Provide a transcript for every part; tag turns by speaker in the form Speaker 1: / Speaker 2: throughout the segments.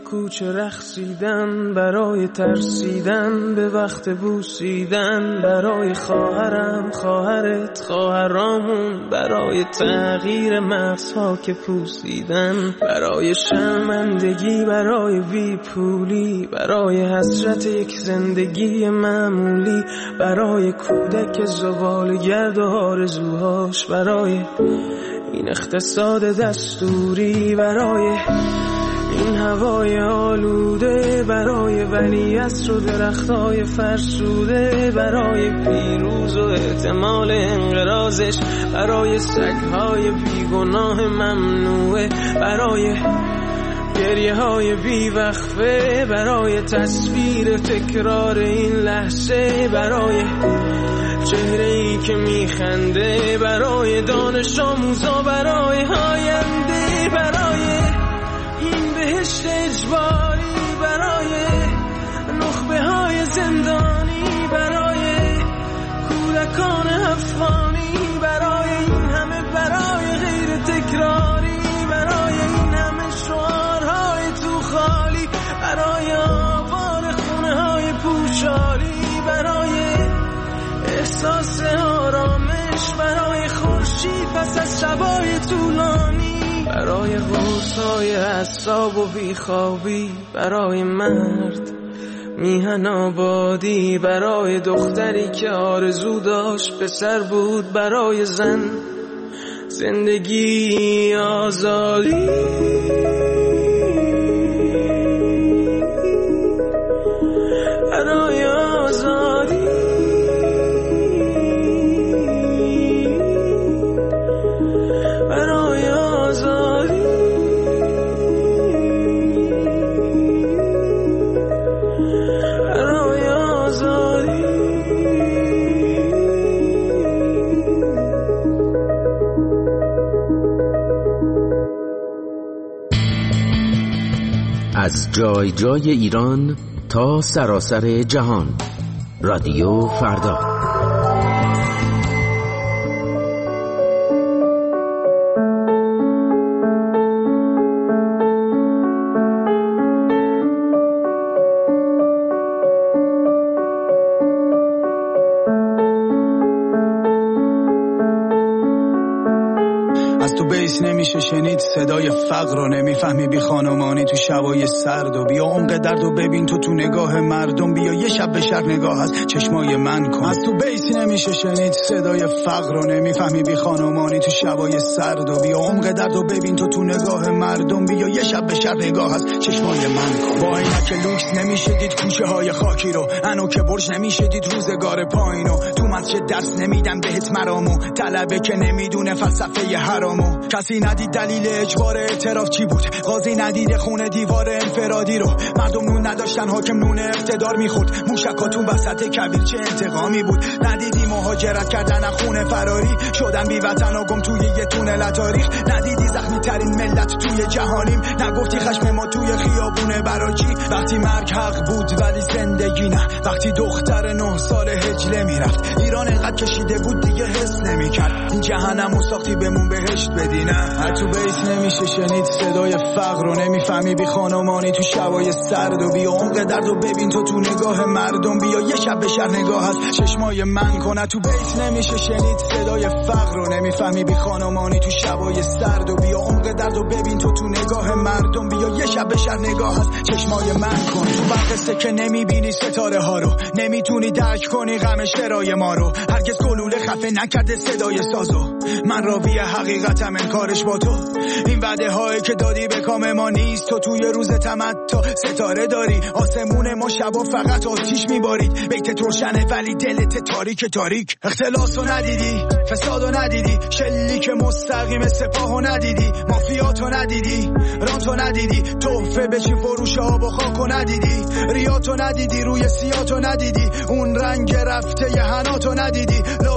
Speaker 1: کوچه رقصیدن، برای ترسیدن به وقت بوسیدن، برای خواهرم، خواهرت، خواهرامون، برای تغییر مغزها که پوسیدن، برای شرمندگی، برای بیپولی، برای حسرت یک زندگی معمولی، برای کودک زبالگرد و آرزوهاش، برای این اقتصاد دستوری، برای این هوای آلوده، برای ولیعصر و درختای فرسوده، برای پیروز و احتمال انقراضش، برای سگهای بیگناه ممنوعه، برای گریه های بیوقفه، برای تصویر تکرار این لحظه، برای چهره ای که میخنده، برای دانش آموزا، برای آینده، برای این بهشت اجباری، برای نخبه های زندانی، برای کودکان افغانی، برای این همه برای غیر تکراری، برای این همه شعارهای تو خالی، برای آوار خونه های پوشالی، برای احساس آرامش، برای خورشید پس از شبای طولانی، برای غوصای اعصاب و بیخوابی، برای مرد میهن آبادی، برای دختری که آرزو داشت پسر بود، برای زن زندگی آزادی، برای آزادی، برای آزادی، برای آزادی.
Speaker 2: از جای جای ایران تا سراسر جهان، رادیو فردا.
Speaker 3: از تو بیس نمیشه شنید صدای فقر رو، نمیفهمی بی خانمانی تو شبای سرد، و بیا عمق درد و ببین تو نگاه مردم، بیا یه شب به شهر نگاه از چشمای من کن. از تو بیس نمیشه شنید صدای فقر رو، نمیفهمی بی خانمانی تو شبای سرد، و بیا عمق درد و ببین تو نگاه مردم، بیا یه شب به شهر نگاه از چشمای من کن. با عینک لوکس نمیشه دید کوچه های خاکی رو، انو که برج نمیشه دید روزگار پایینو، تو مسجد درس نمیدن بهت مرامو، طلبه که نمیدونه فلسفه حرامو، کسی ندید دلیل اجبار اعتراف چی بود، قاضی ندید خونه دیوار انفرادی رو، مردم نون نداشتن حاکم نون اقتدار میخورد، موشکاتون وسط کویر چه انتقامی بود، ندیدی مهاجرت کردن از خونه فراری شدن بی وطن و گم توی یه تونل تاریخ، ندیدی زخمی ترین ملت توی جهانیم، نگفتی خشم ما توی خیابونه برای چی، وقتی مرگ حق بود ولی زندگی نه، وقتی دختر 9 سال هجله میرفت، ایران انقدر کشیده بود دیگه حس نمیکرد، این جهنمو ساختی بمون بهشت بدی نه. هر تو بیت نمیشه شنید صدای فقر رو، نمیفهمی بی خانمانی تو شبای سرد، و بیا عمق درد و ببین تو نگاه مردم، بیا یه شب به شهر نگاه از چشمای من کن. تو بیت نمیشه شنید صدای فقر رو، نمیفهمی بی خانمانی تو شبای سرد، و بیا عمق درد و ببین تو نگاه مردم، بیا یه شب به شهر نگاه از چشمای من کن. تو برقصه که نمیبینی ستاره ها رو، نمیتونی درک کنی غم شرای ما رو، هرگز گلوله خفه نکرده صدای سازو، من راوی حقیقتم انکارش با تو، این وعده هایی که دادی به کام ما نیست، تو توی روز تمتع ستاره داری، آسمون ما شبا فقط آتیش میبارید، بیتت روشنه ولی دلت تاریک تاریک، اختلاسو ندیدی، فسادو ندیدی، شلیک مستقیم سپاهو ندیدی، مافیاتو ندیدی، رانتو ندیدی، تحفه بچین فروش آب و خاکو ندیدی، ریاتو ندیدی، روی سیاتو ندیدی، اون رنگ رفته ی هناتو ندیدی، لابی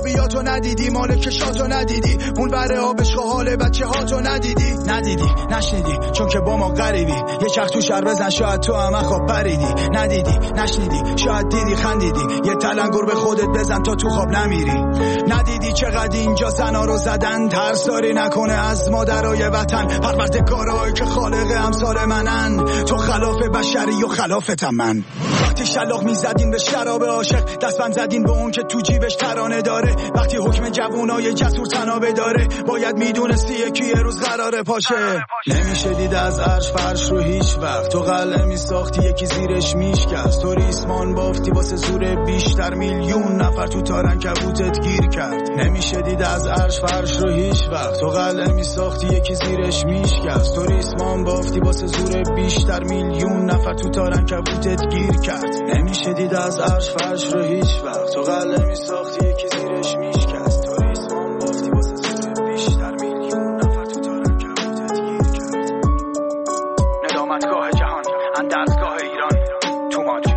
Speaker 3: آفتابیاتو ندیدی، مالک شاتو ندیدی، اون بره آبش و حال بچه هاتو ندیدی، نشنیدی چون که با ما غریبی، یه چرخ تو شهر بزن شاید تو هم خواب پریدی، ندیدی نشنیدی شاید دیدی خندیدی، یه تلنگر به خودت بزن تا تو خواب نمیری، ندیدی چقدر اینجا زنا رو زدن، ترساری نکنه از مادرای وطن، پروردگارایی که خالق امثال منن، تو خلاف بشری و خلافتم من. وقتی شلاق میزدین به شراب عاشق، دستبند زدین به اون که تو جیبش ترانه داره، وقتی حکم جوونای جسور تنابه داره، باید میدونستی یکی یه روز قراره پاشه. نمیشه دید از عرش فرش رو هیچ وقت، تو قلعه میساختی یکی زیرش میشکست، تو ریسمان بافتی واسه زور بیشتر، میلیون نفر تو تارن کبوتت گیر کرد. نمیشه دید از عرش فرش رو هیچ وقت، تو قلعه میساختی یکی زیرش میشکست، تو ریسمان بافتی واسه زور بیشتر، میلیون نفر تو تارن کبوتت گیر کرد. نمیشه دید از عرش فرش رو هیچ وقت، تو قلعه میساختی یکی زیرش میشکست، تو ریسمان بافتی واسه زور بیشتر، میلیون نفر تو تارن کبوتت گیر کرد. ندامتگاه جهان، اندرزگاه ایران، تو ماج.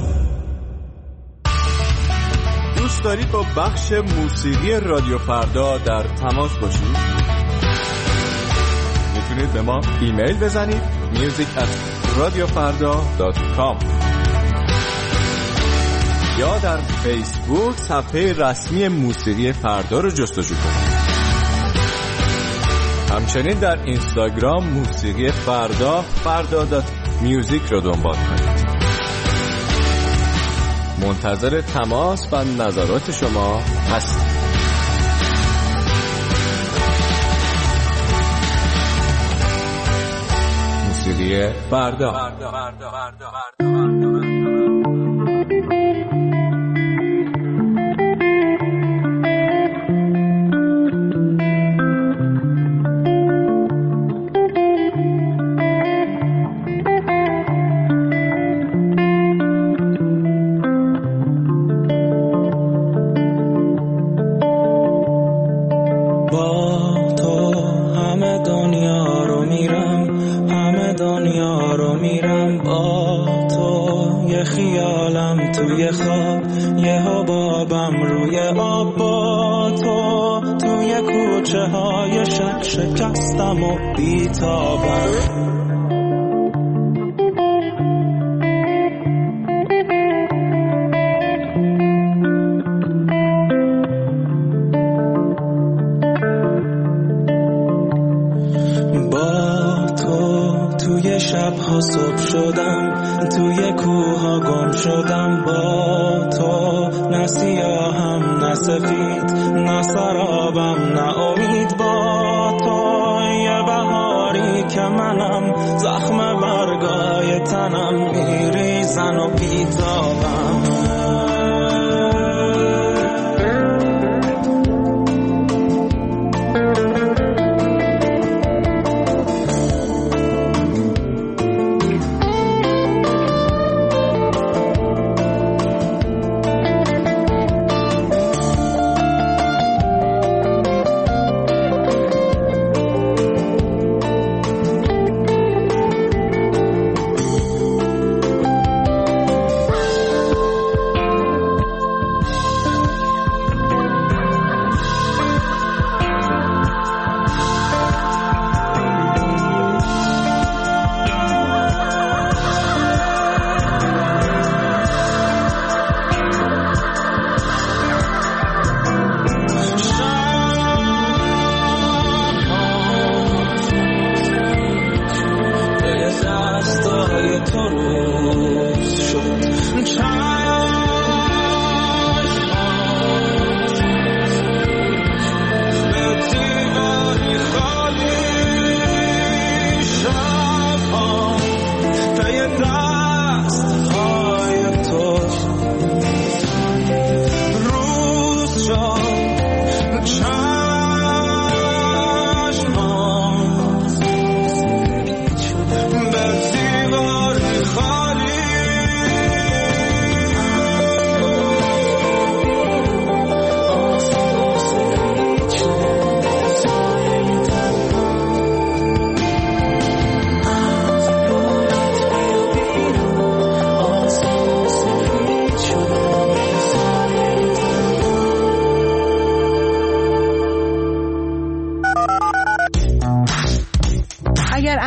Speaker 4: دوست دارید با بخش موسیقی رادیو فردا در تماس باشید؟ میتونید به ما ایمیل بزنید music@radiofarda.com یا در فیسبوک صفحه رسمی موسیقی فردا رو جستجو کنید. همچنین در اینستاگرام موسیقی فردا.music رو دنبال کنید. منتظر تماس و نظرات شما هستیم. موسیقی فردا.
Speaker 1: توی خواب یه حبابم روی آب، با تو توی کوچه های شکستم و بیتابم. شبها صبح شدم، توی کوها گم شدم، با تو نه سیاهم نه سفید، نه سرابم نه امید، با تو یه بهاری که منم، زخم برگای تنم میریزن و بیتابم.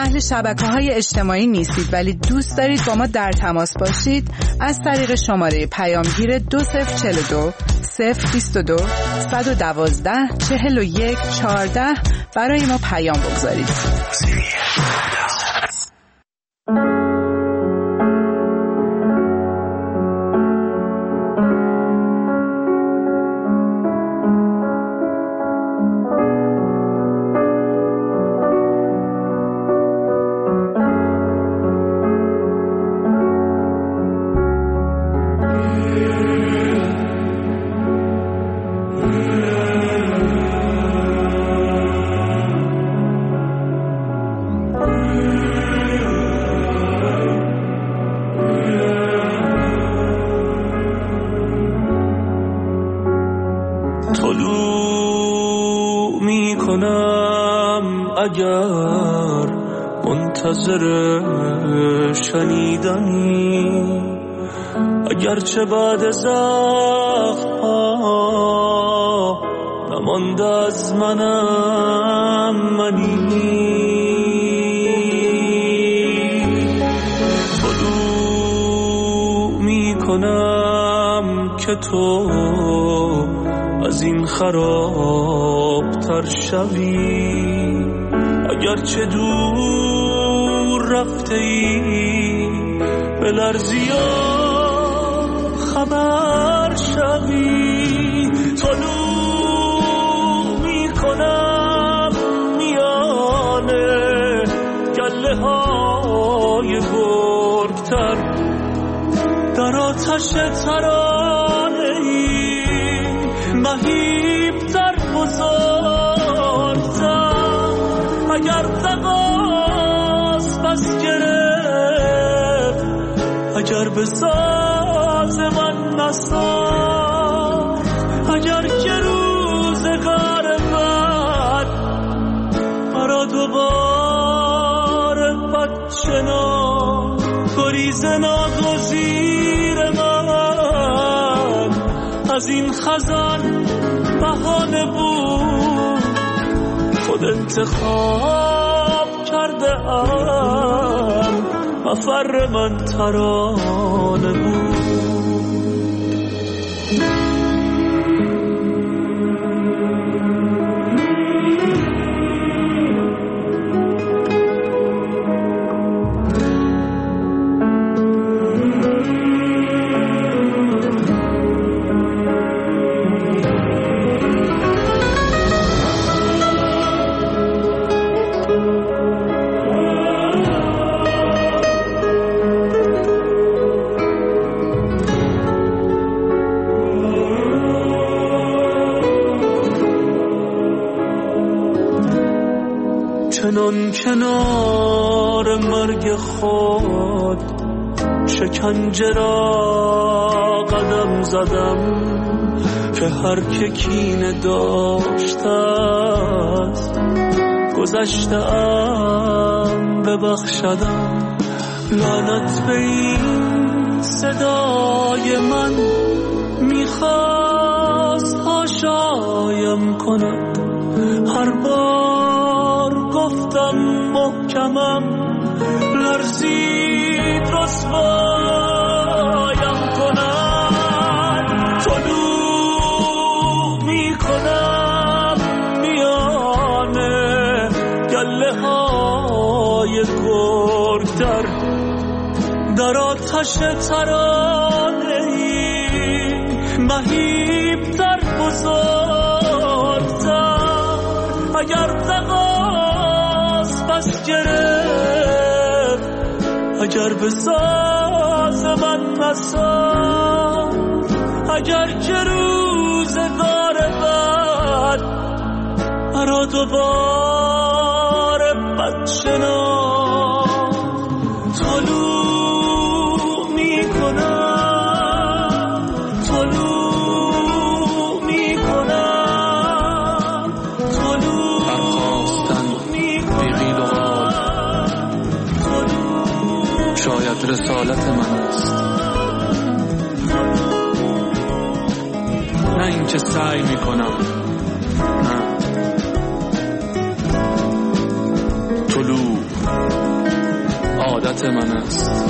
Speaker 5: اهل شبکه‌های اجتماعی نیستید ولی دوست دارید با ما در تماس باشید، از طریق شماره پیامگیر 2042 022 112 41 14 برای ما پیام بگذارید.
Speaker 1: اگر منتظر شنیدنی، اگرچه بعد زخم ها نمانده از منم منی، طلوع می کنم که تو از این خرابتر شوی، اگرچه دور رفته ای بلرزی و خبر شوی، طلوع می کنم میانه گله های گرگتر، در آتش ترانه ای مهیبتر بزرگتر، اگر تقاس بس گرفت، اگر به ساز من نساخت، اگر که روزگار من مرا دوباره بد شناخت، گریز ناگزیر من از این خزان بهانه بود، خود انتخاب کرده ام مفر من ترانه بود. چنان کنار مرگ خود شکنجه را قدم زدم، که هر که کینه داشته است گذشته‌ام ببخشدم، لعنت به این صدای من میخواست هاشایم کند، هر بار گفتم محکمم لرزید رسوایم کند، طلوع می کنم میانه گله های گرگتر، در آتش ترانه ای مهیبتر بزرگتر، اگر تقاس بس گرفت، اگر به ساز من نساخت، اگر که روزگار بد مرا دوباره بد شناخت، طلوع می کنم، طلوع می کنم،
Speaker 6: برخواستن بی قیل و قال شاید رسالت من است، نه اینکه سعی می کنم، نه طلوع رسالت من است.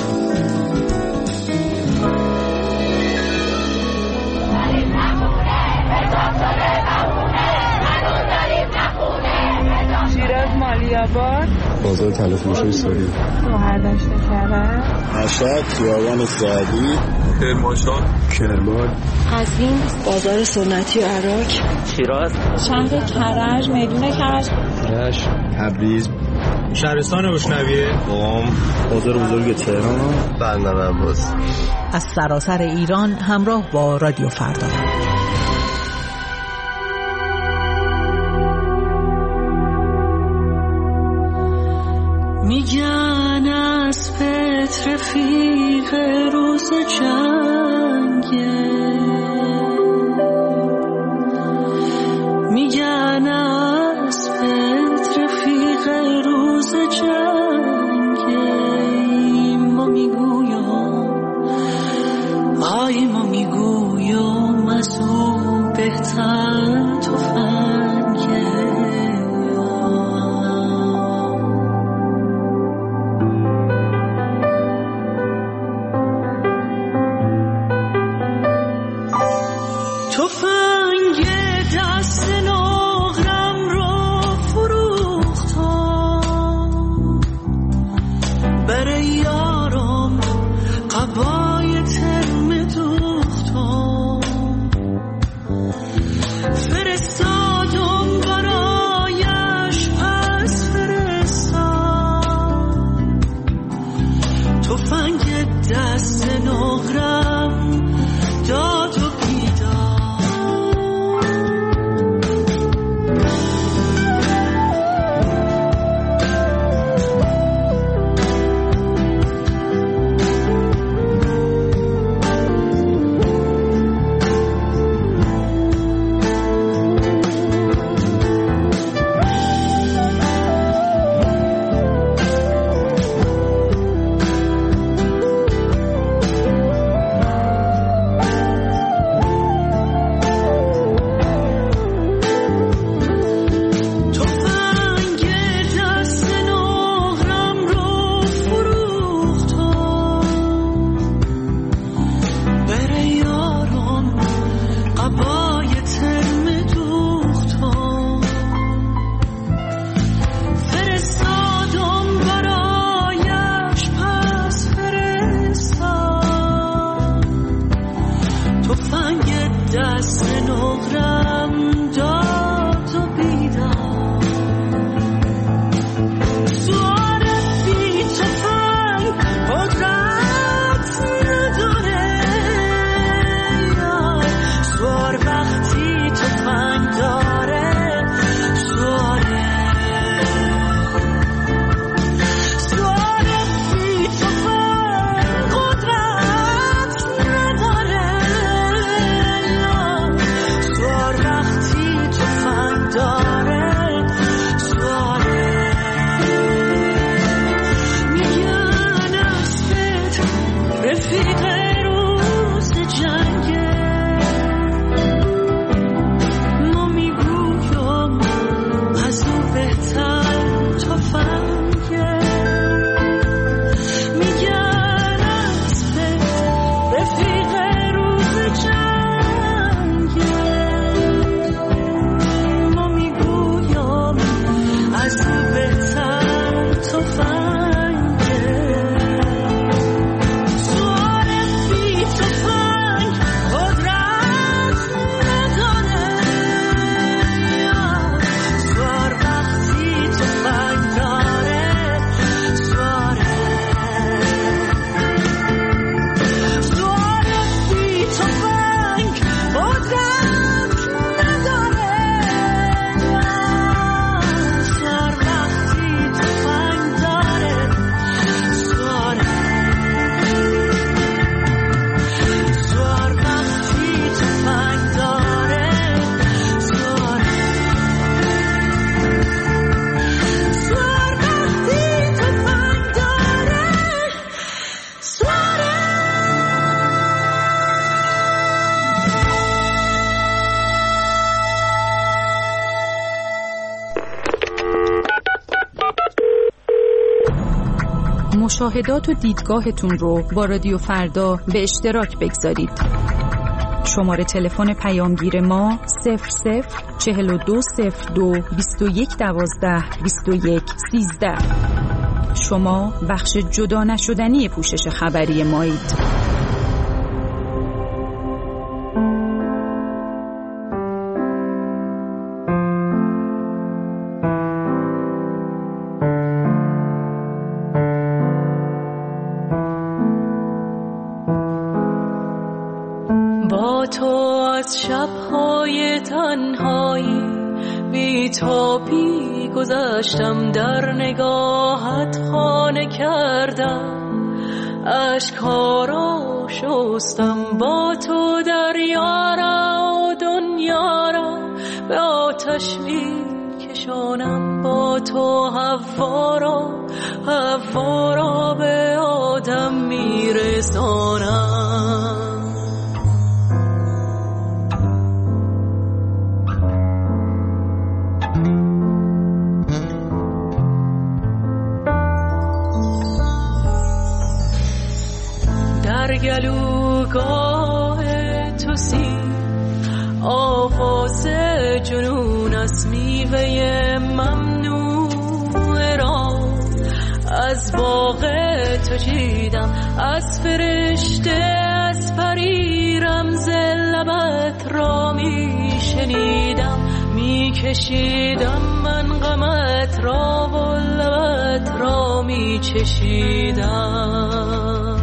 Speaker 5: شیراز مالی‌آباد،
Speaker 7: بازار طلافروشی ساری،
Speaker 5: شهردشت کرج،
Speaker 7: مشهد، خیابان سعدی،
Speaker 6: کرمانشاه،
Speaker 7: کرمان،
Speaker 8: قزوین، بازار سنتی و عراق،
Speaker 9: شیراز،
Speaker 8: شهر کرج، میدون کرج،
Speaker 7: رشت، تبریز،
Speaker 10: شهرستان روشنویه،
Speaker 7: قم، بازار بزرگ تهران، بندر عباس.
Speaker 11: از سراسر ایران همراه با رادیو فردا.
Speaker 1: میگن از پت رفیق روز جنگه، میگن از پت رفیق روز جنگه. ما میگویم آی ما میگویم از او بهتر تفنگه.
Speaker 9: مشاهدات و دیدگاهتون رو با رادیو فردا به اشتراک بگذارید. شماره تلفن پیامگیر ما 00420221122113. شما بخش جدا نشدنی پوشش خبری مایید.
Speaker 12: شب‌های تنهایی بی تابی گذشتم، در نگاهت خانه کردم، اشک‌ها را شستم، با تو دریا را و دنیا را به آتش می‌کشانم، با تو حوا را به آدم می‌رسانم. گلوگاه تو آواز جنون از میوه ممنوع را از باغ تو چیدم، از فرشته از پری رمز لبت را میشنیدم، میکشیدم من غمت را و لبت را میچشیدم.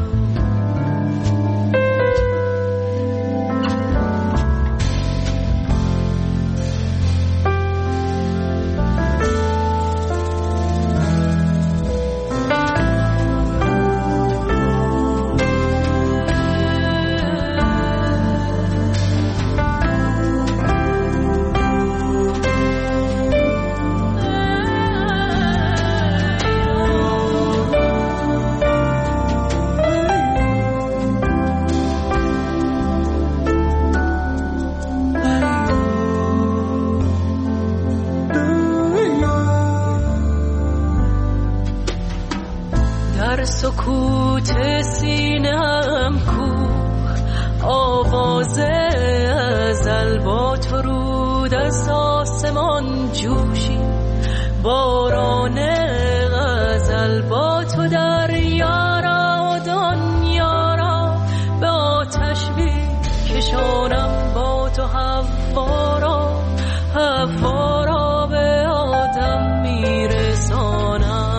Speaker 12: سکوت سینه‌ام کوه آواز ازل، با تو رود از آسمان جوشی باران غزل، با تو دریا را و دنیا را به آتش می‌کشانم، با تو حوا را به آدم میرسانم.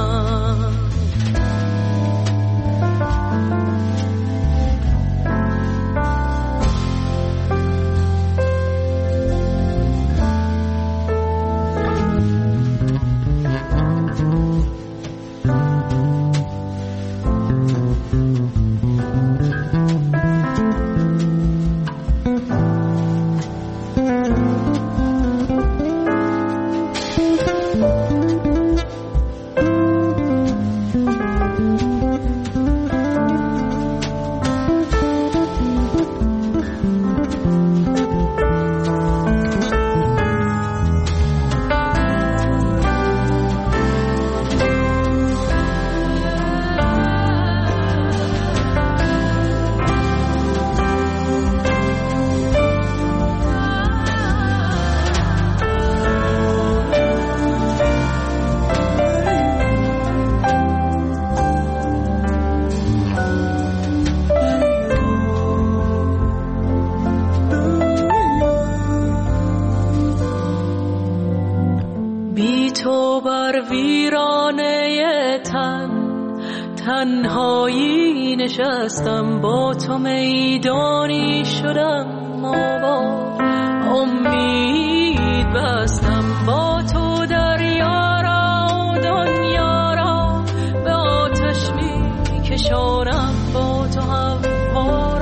Speaker 12: تنهایی نشستم، با تو میدانی شدم آباد، امید بستم، با تو دریا را و دنیا را به آتش میکشانم، با تو حوا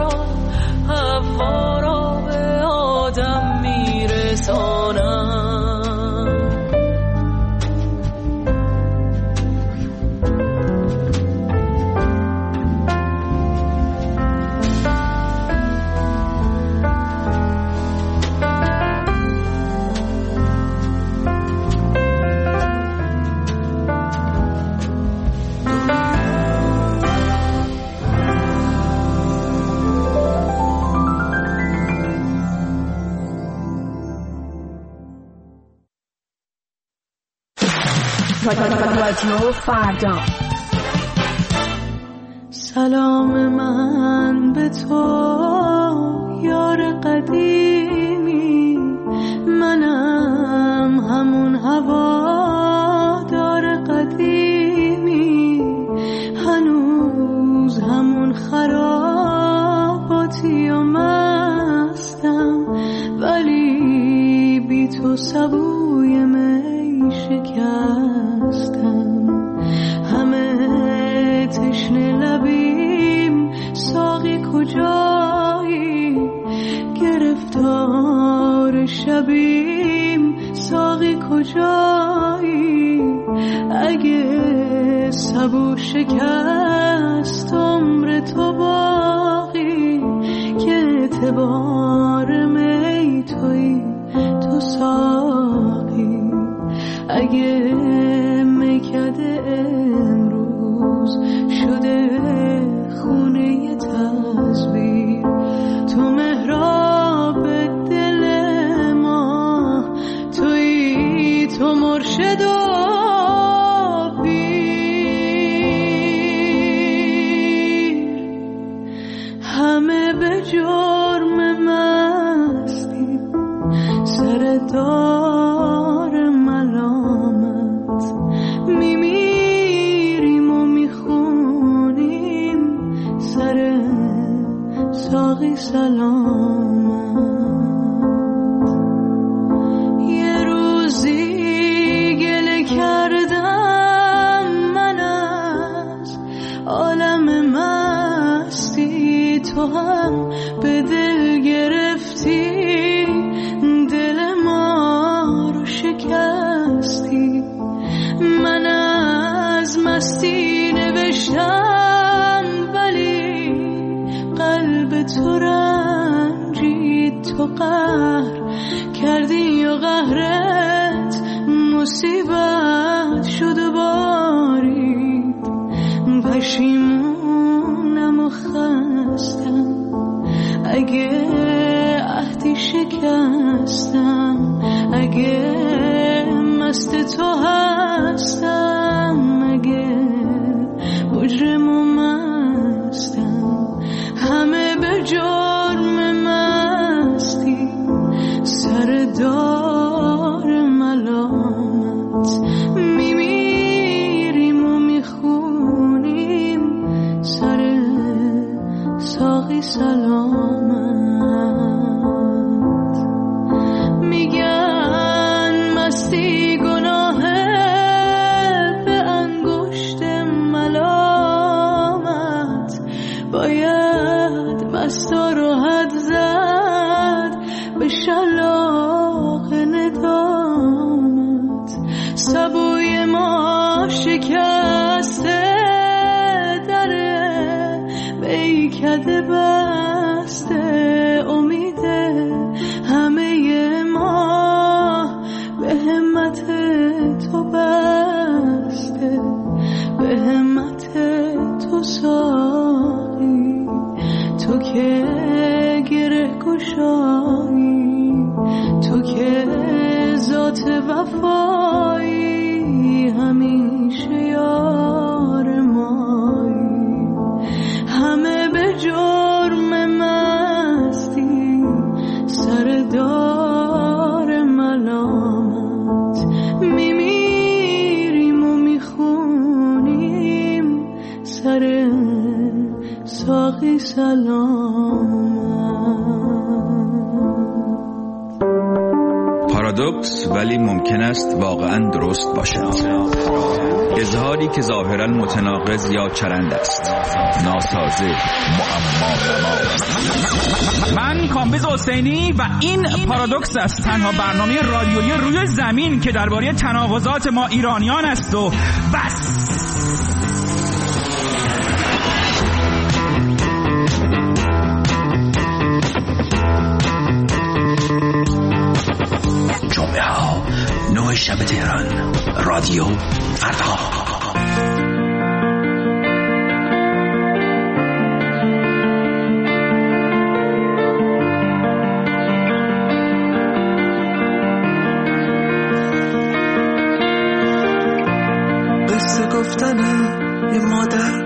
Speaker 12: را به آدم میرسانم.
Speaker 13: رادیو فردا.
Speaker 12: سلام من به تو یار قدیمی، منم همون هوادار قدیمی، هنوز همون خراباتی و مستم، ولی بی تو سبوی می شکستم. همه تشنه لبیم ساقی کجایی، گرفتار شبیم ساقی کجایی، اگه سبو شکست عمر تو باقی، که اعتبار می توی تو ساقی، اگه میکده امروز شده خونه تصویر، تو محراب دل ما توی، تو مرشد و پیر، همه به جرم مستی سر دار ملامت، میمیریم و میخونیم سر ساقی سلامت. یه روزی گله کردم من از عالم مستی، تو هم به دل گرفتی دل ما رو شکستی. من از مستی نوشتم ولی قلب تو رنجید، تو قهر کردی و قهرت مصیبت شد و بارید. پشیمونم و خستم اگه عهدی شکستم، اگه مست تو هستم، اگه مجرم و مستم، همه به جرم مستی سر دار ملامت، میمیریم و میخونیم سر ساقی سلامت. میگن مستی گناهه به انگشت ملامت، باید مستا رو حد زد به شلاق ندامت. سبوی ما شکسته دره بیکده بسته، امیده همه ما به همت تو بسته، به همت تو ساقی، تو که گره گشایی، تو که ذات وفایی، همیشه یار مایی. همه به جرم مستی سر دار ملامت، میمیریم و میخونیم سر ساقی سلامت.
Speaker 14: پارادوکس ولی ممکن است واقعا درست باشد. اظهاری که ظاهرا متناقض یا چرند است، ناسازه، معما.
Speaker 15: من کامبیز حسینی و این پارادوکس است، تنها برنامه رادیویی روی زمین که درباره تناقضات ما ایرانیان است و بس.
Speaker 2: جمعه ها 9 شب تهران، رادیو فردا.
Speaker 12: رفتن یه مادر،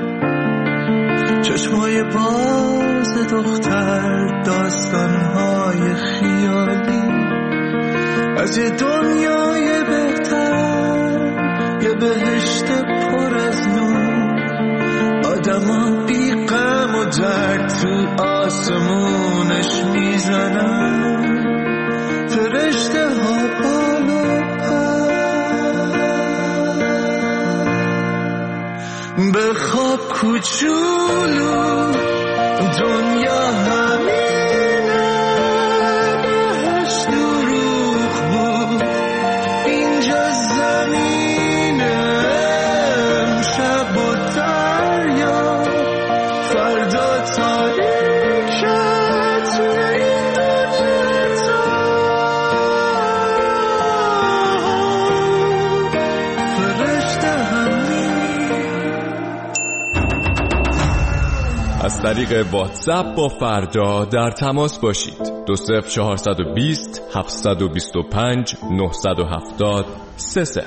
Speaker 12: چشمای باز دختر، داستانهای خیالی از یه دنیای بهتر، یه بهشت پر از نور، آدما بی غم و درد تو آسمونش میزنن، فرشته ها بالا پر. بخواب کوچولو دنیا همینه، بهش دروغ بود اینجا زمینه، امشب و دریا فردا تاریکه توی این دنیا، فرشته همین.
Speaker 4: از طریق واتساپ با فردا در تماس باشید. 20420 725 970 30.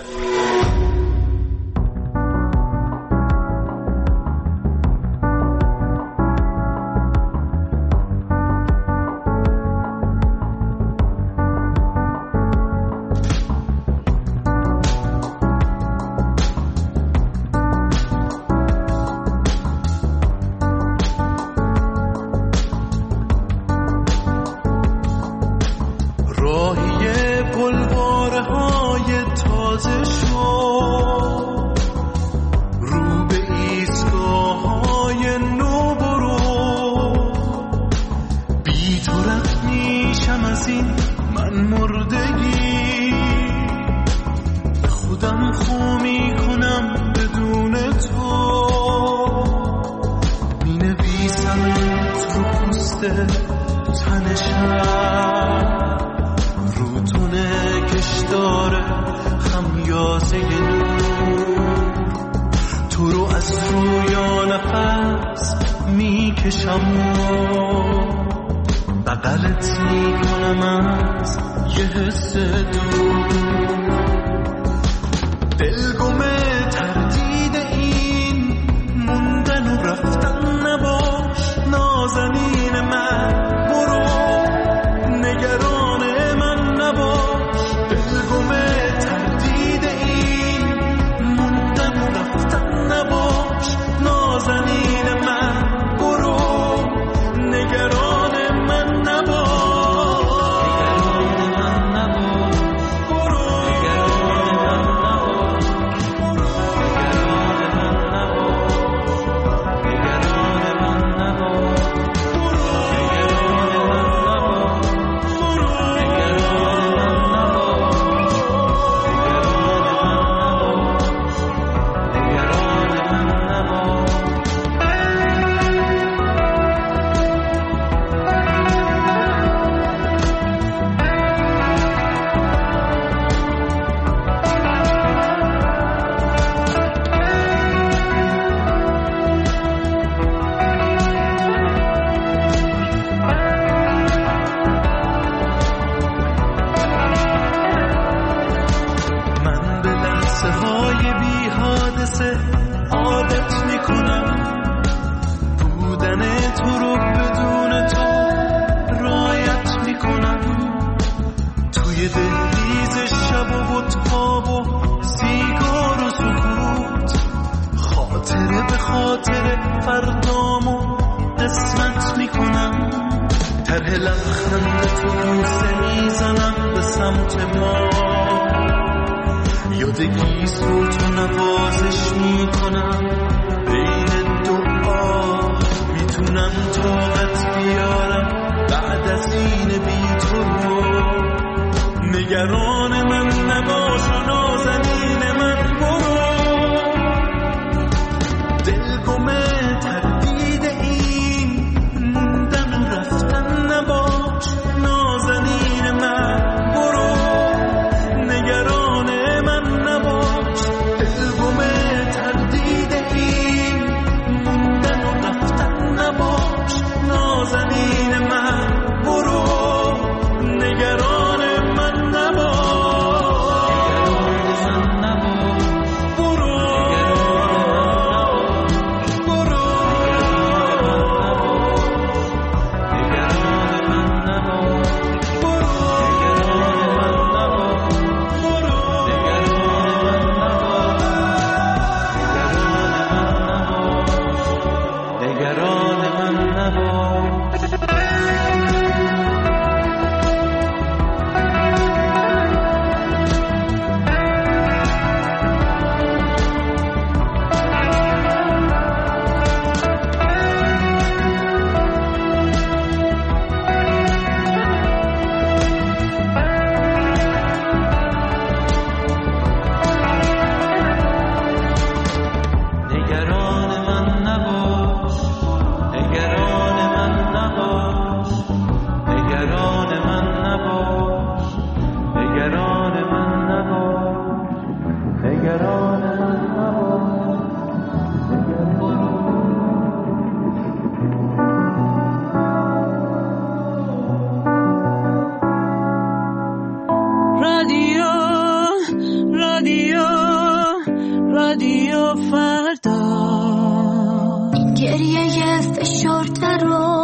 Speaker 12: رادیو فردا.
Speaker 13: این گریه فشرده رو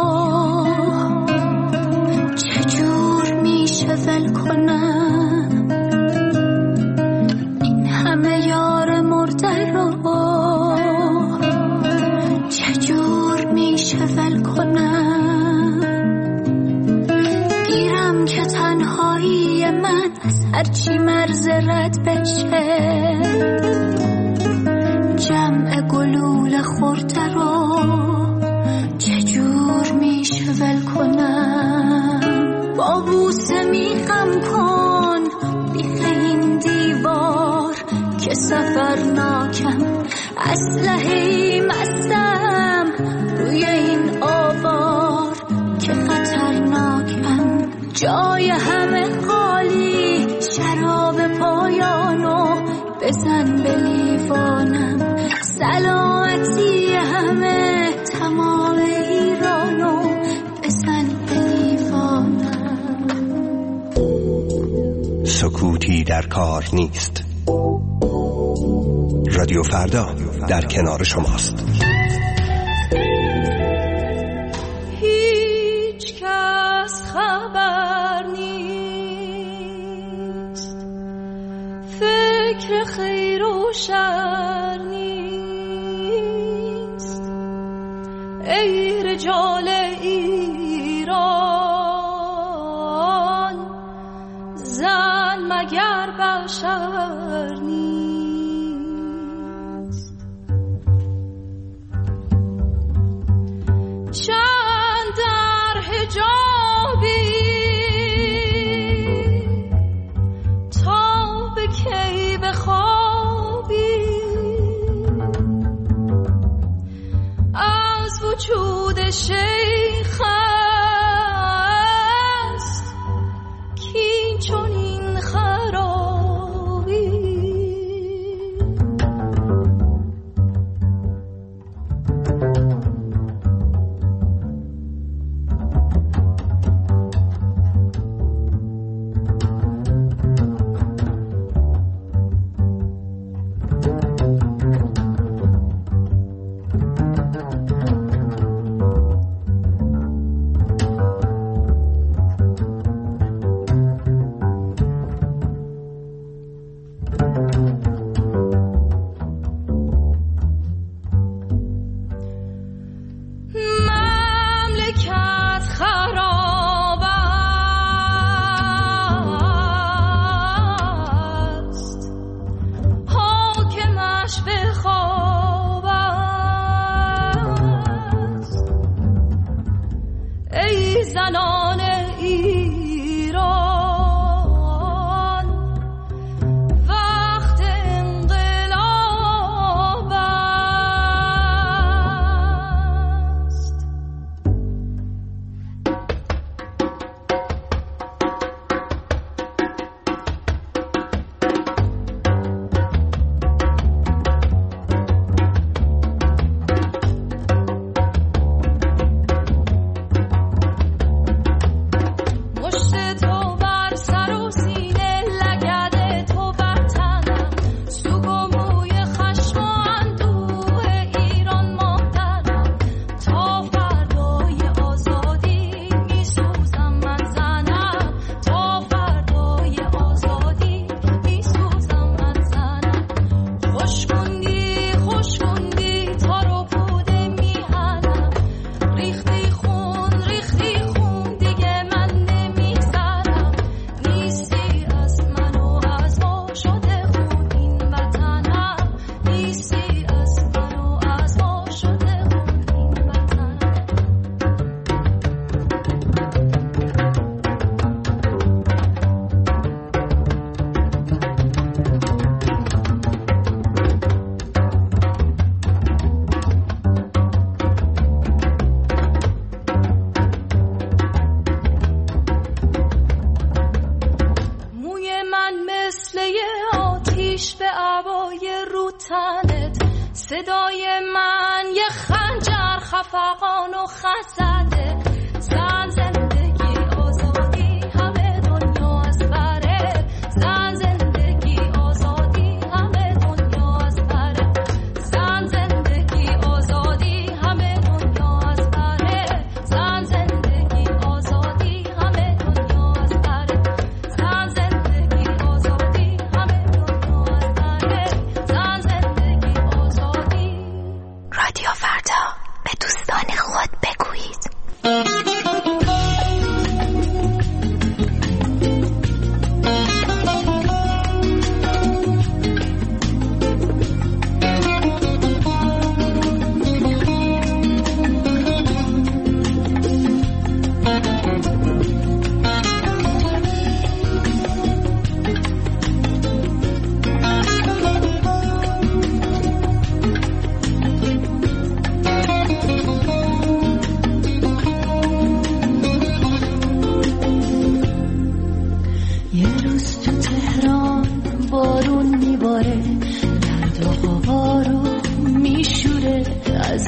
Speaker 13: چجور میشه ول کنم؟ این همه یار مرده رو چجور میشه ول کنم؟ گیرم که تنهایی من از هرچی مرز رد بشه، جمع گلوله خورده رو چجور میشه ول کنم؟ با بوسه میخم کن بیخ این دیوار که سفرناکم، اسلحه‌ای مستم روی این آوار که خطرناکم. جای همه خالی، شراب پایانو بزن به لیوانم. سلامتی همه تمام ایرانو بزن به لیوانم.
Speaker 16: سکوتی در کار نیست. رادیو فردا در کنار شماست.
Speaker 12: هیچ کس خبر نیست، فکر خیر و شر نیست. ای رجال ایران، زن مگر بشر نیست؟ چند در حجابی تا به کی بخوابی؟ از وجود شیخ است کی چون این خرابی؟ صدای من یه خنجر خفقان و خط زده. زن زندگی آزادی همه دنیا از بره. زن زندگی آزادی همه دنیا از بره.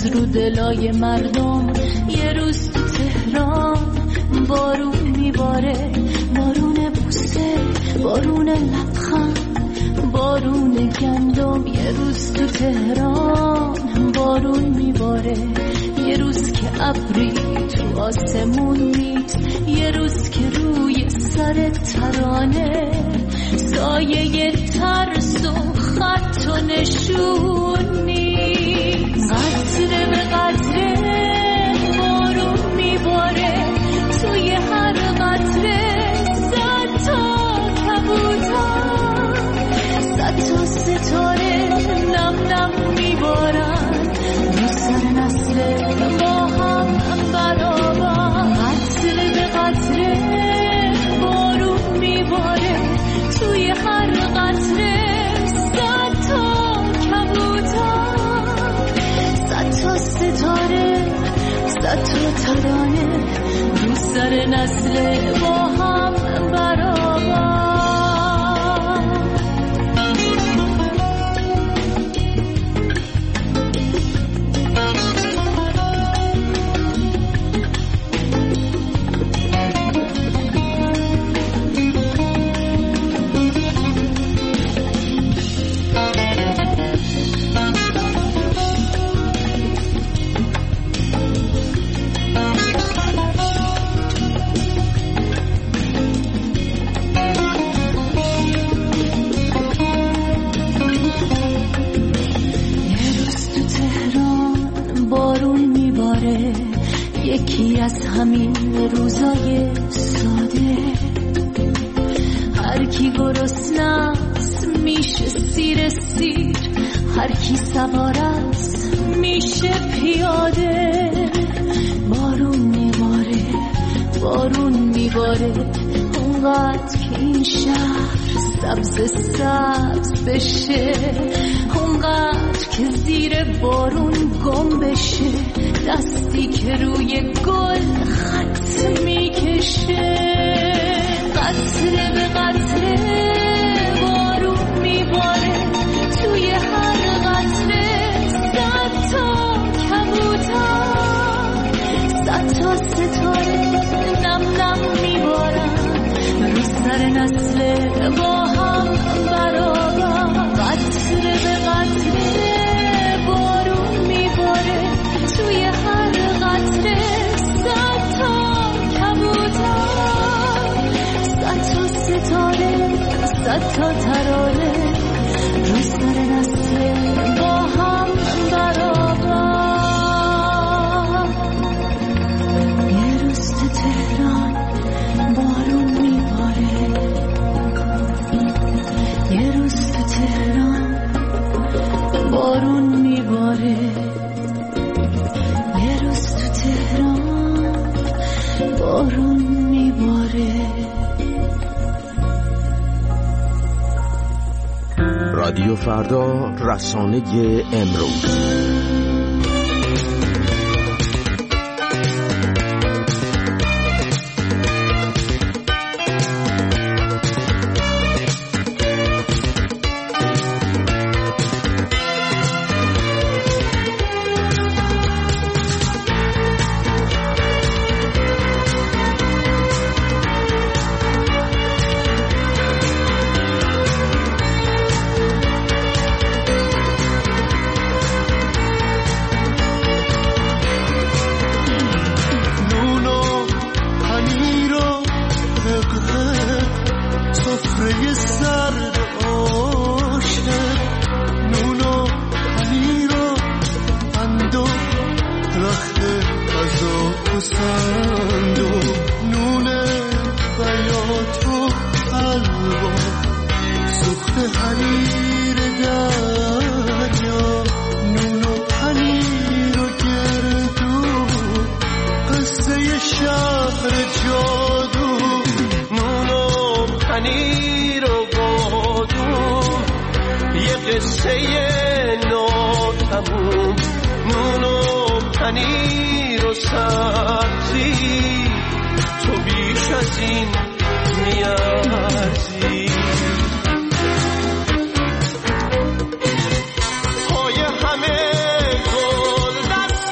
Speaker 12: از رو دلای مردم. یه روز تو تهران بارون میباره، بارون بوسه، بارون لبخند، بارون گندم. یه روز تو تهران بارون میباره، یه روز که ابری تو آسمون نیست، یه روز که روی سر ترانه سایه ترس و خط و نشون نیست. قطره به قطره بارون میباره، توی هر قطره صد تا کبوتر، صد تا ستاره نم نم میبارن رو سر نسل با هم برابر. قطره به قطره بارون میباره، توی هر قطره صد تا کبوتر، صد تا ستاره، صد تا ترانه رو سر نسل با هم برابر. یکی از همین روزای ساده، هر کی گرسنه‌ست میشه سیر سیر، هر کی سوار است میشه پیاده. بارون میباره، بارون میباره، اونقدر که این شهر سبز سبز بشه، اونقدر که زیر بارون گم بشه، دستی که روی گل خط میکشه. قطره به قطره بارون میباره، توی هر قطره صد تا کبوتر، صد تا ستاره نم نم میبارن رو سر نسل با هم برابر. قطره به قطره بارون میباره، توی هر قطره صد تا کبوتر، صد تا ستاره، صد تا ترانه رو سر نسل با هم برابر. یه روز تو تهران بارون میباره، یه روز تو تهران بارون میباره، یه روز تو تهران بارون میباره.
Speaker 2: رادیو فردا، رسانه امروز.
Speaker 17: پای همه گل دست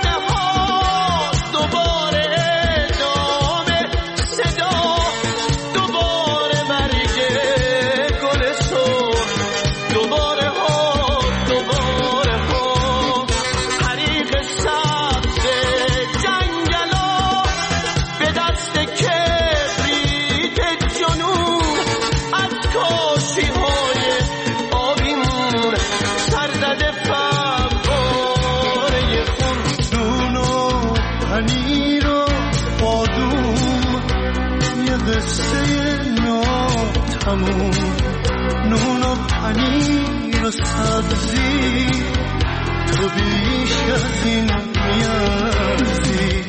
Speaker 17: همون نون و پنیر و سبزی، تو بیش از این میارزی.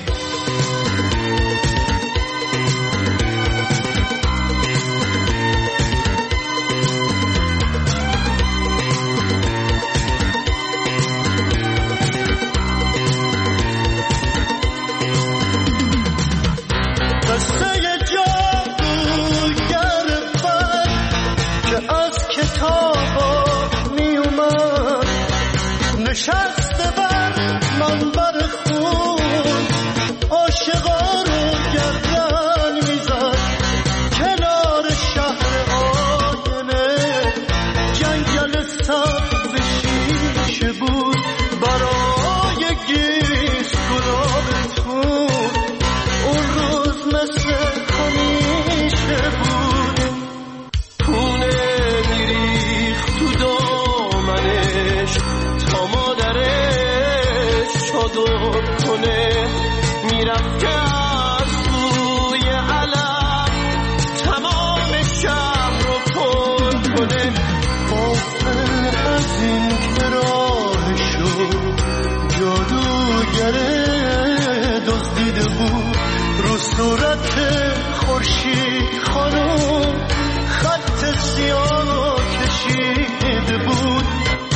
Speaker 17: نشسته بر منبر خون، عاشقا رو گردن میزد کنار شهر آینه. جنگل سبز شیشه بود برای گیس گلابتون، اون روز مثل همیشه بود. پونه میریخت تو دامنش تا مادرش چادر کنه، میرفت که از بوی علم تمام شهر رو پر کنه. غافل از این که راهشو جادوگر دزدیده بود، رو صورت خورشید خانم خط سیاه کشیده بود.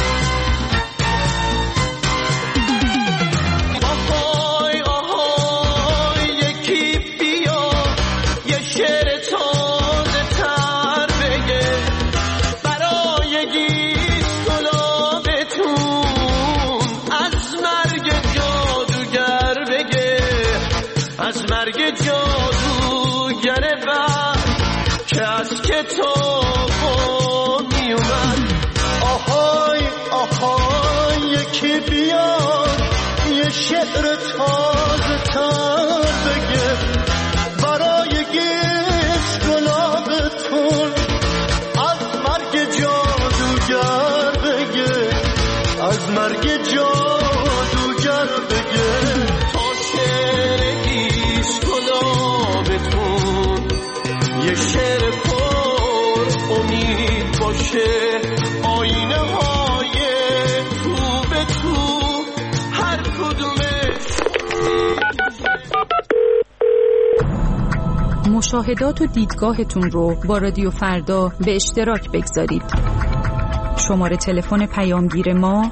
Speaker 17: جادوگر بعد که از کتاب می اومد. آهای آهای یکی بیاد یه شعر تازه تر بگه برای گیس گلابتون، از مرگ جادوگر بگه، از مرگ جادوگر بگه. تا شعر گیس گلابتون یه شعر پر امید باشه، آینه های تو به تو هر کدومش.
Speaker 9: مشاهدات و دیدگاهتون رو با رادیو فردا به اشتراک بگذارید. شماره تلفن پیامگیر ما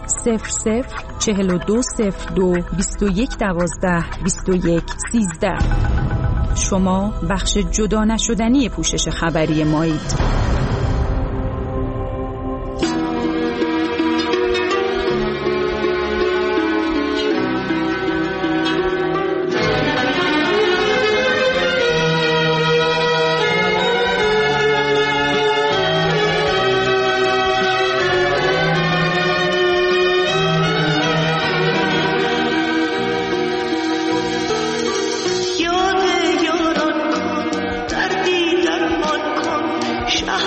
Speaker 9: 004202 2112 2113. شما بخش جدا نشدنی پوشش خبری مایید.
Speaker 17: شهر